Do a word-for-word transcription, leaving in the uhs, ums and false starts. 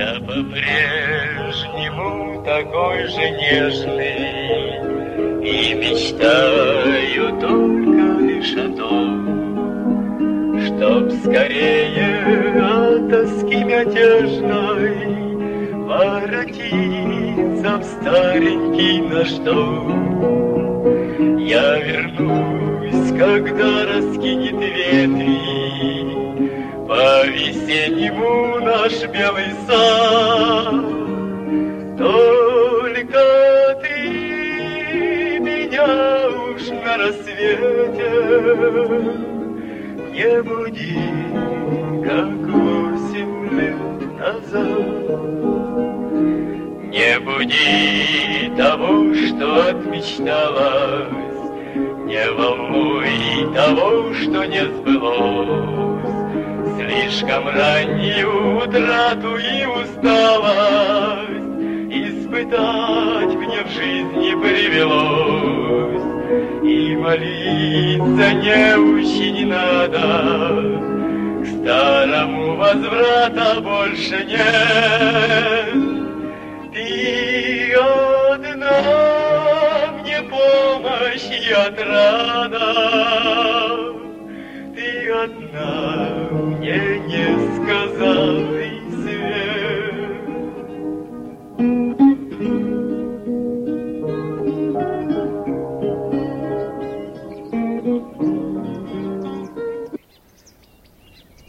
Я по-прежнему такой же нежный и мечтаю только лишь о том, чтоб скорее от тоски мятежной воротиться в старенький наш дом. Я вернусь, когда раскинет ветви по-весеннему наш белый сад. Только ты меня уж на рассвете не буди, как восемь лет назад. Не буди того, что отмечталось, не волнуй того, что не сбылось. Слишком раннюю утрату и усталость испытать мне в жизни привелось. И молиться не очень надо, к старому возврата больше нет. Ты одна мне помощь и отрада, ты одна